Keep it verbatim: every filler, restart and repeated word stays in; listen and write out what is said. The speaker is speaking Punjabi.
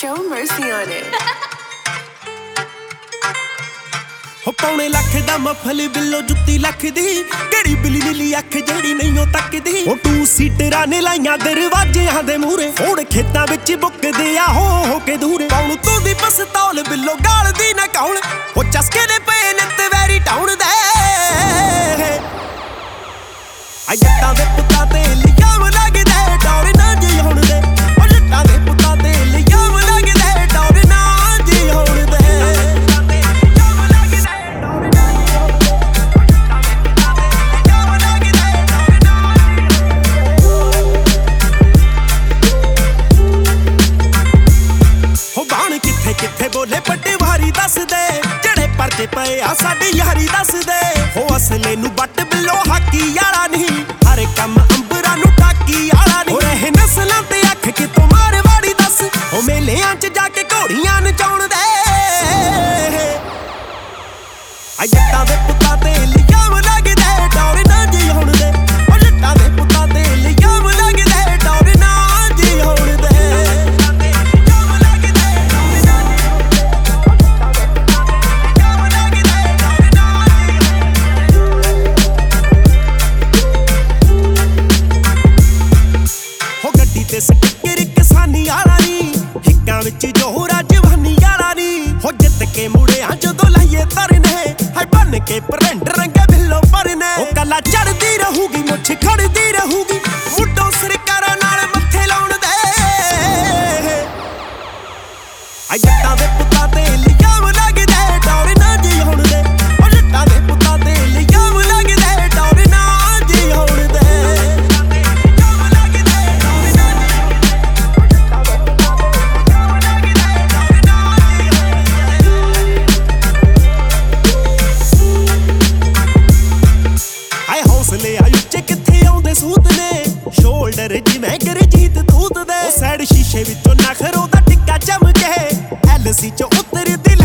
No mercy on it. ਹੋ ਪੌਣੇ ਲੱਖ ਦਾ ਮਫਲ ਬਿੱਲੋ ਜੁੱਤੀ ਲੱਖ ਦੀ ਕਿਹੜੀ ਬਿੱਲੀ ਨੀਲੀ ਅੱਖ ਜਿਹੜੀ ਨਹੀਂ ਉਹ ਤੱਕਦੀ ਉਹ ਟੂ ਸੀਟਰਾਂ ਨੇ ਲਾਈਆਂ ਦਰਵਾਜ਼ਿਆਂ ਦੇ ਮੂਹਰੇ ਹੁਣ ਖੇਤਾਂ ਵਿੱਚ ਬੁੱਕਦੇ ਆ ਹੋ ਹੋ ਕੇ ਦੂਰੇ ਕੌਣ ਤੂੰ ਦੀ ਪਸਤੌਲ ਬਿੱਲੋ ਗਾਲ ਦੀ ਨਾ ਕੌਣ ਉਹ ਚਸਕੇ ਦੇ ਪਏ ਨਿੱਤ ਵੈਰੀ ਟਾਉਣ ਦੇ ਆ ਜੱਟਾਂ ਦੇ ਪੁੱਤਾਂ ਤੇ ਲਿਆਮ ਲੱਗਦੇ ਟੌਰ ਨਾ ਜੀ ਹੁਣ ਦੇ ਉਹ ਜੱਟਾਂ ਦੇ ਪੁੱਤਾਂ ਤੇ ਲਿਆਮ ਲੱਗਦੇ ਟੌਰ ਨਾ ਜੀ ਹੁਣ ਦੇ ਕਿੱਥੇ ਬੋਲੇ ਪਟਵਾਰੀ ਦੱਸਦੇ ਜਿਹੜੇ ਪਰਦੇ ਪਏ ਆ ਸਾਡੀ ਯਾਰੀ ਦੱਸਦੇ ਹੋ ਅਸਲੇ ਨੂੰ ਬੱਟ ਬਿੱਲੋ ਹਾਕੀ ਵਾਲਾ ਨਹੀਂ ਹਰ ਕੰਮ ਅੰਬਰਾਂ ਨੂੰ ਟਾਕੀ ਵਾਲਾ ਨਹੀਂ ਰਹੇ ਨਸਲਾਂ ਤੇ ਅੱਖ ਕਿਤੋਂ ਮਾਰਵਾੜੀ ਦੱਸ ਉਹ ਮੇਲਿਆਂ 'ਚ ਜਾ ਕੇ ਘੋੜੀਆਂ ਨਚਾਉਣ ਦੇ ਆ ਜੱਟਾਂ ਦੇ ਪੁੱਤਾਂ ਤੇ ਲਿਆਮ ਲੱਗਦੇ ਟੌਰ ਨਾ ਜੀ ਹੁਣ ਦੇ ਉਹ ਜੱਟਾਂ ਦੇ ਪੁੱਤਾਂ ਤੇ ਲਿਆਮ ਲੱਗਦੇ ਟੌਰ ਨਾ ਜੀ ਹੁਣ ਦੇ ਤੇ ਸਟਿੱਕਰ ਕਿਸਾਨੀ ਵਾਲਾ ਨੀ ਹਿੱਕਾਂ ਵਿੱਚ ਜੋਹਰਾ ਜਵਾਨੀ ਵਾਲਾ ਨੀ ਹੋ ਜਿੱਤ ਕੇ ਮੁੜਿਆ ਜਦੋਂ ਲਾਈਏ ਤਰਨੇ ਹਾਏ ਬਨ ਕੇ ਪਰੰਡ ਰੰਗੇ ਬਿੱਲੋ ਪਰਨੇ ਉਹ ਕੱਲਾ ਚੜਦੀ ਰਹੂਗੀ ਮੁੱਛ ਖੜਦੀ ਰਹੂਗੀ ਮੁੱਢੋਂ ਸਰਕਾਰਾਂ ਨਾਲ ਮੱਥੇ ਲਾਉਣ ਦੇ ਆ ਜੱਟਾਂ ਦੇ ਪੁੱਤਾਂ ਤੇ ਲਿਆਮ ਲੱਗਦੇ ਟੌਰ ਨਾ ਜੀ ਹੁਣ ਦੇ ਉਹ ਜੱਟਾਂ ਦੇ ਪੁੱਤਾਂ ਤੇ ਲਿਆਮ ਲੱਗਦੇ ਟੌਰ ਨਾ ਜੀ ਹੁਣ ਦੇ ਹੌਸਲੇ ਆਯੂ ਚ ਕਿੱਥੇ ਆਉਂਦੇ ਸੂਤ ਨੇ ਸ਼ੋਲਡਰ ਜਿਵੇਂ ਗਰਜੀਤ ਤੂਤ ਦੇ ਉਹ ਸਾਈਡ ਸ਼ੀਸ਼ੇ ਵਿੱਚੋਂ ਨਖਰੋਂ ਦਾ ਟਿੱਕਾ ਚਮਕੇ ਐਲਸੀ ਚ ਉਤਰਦੀ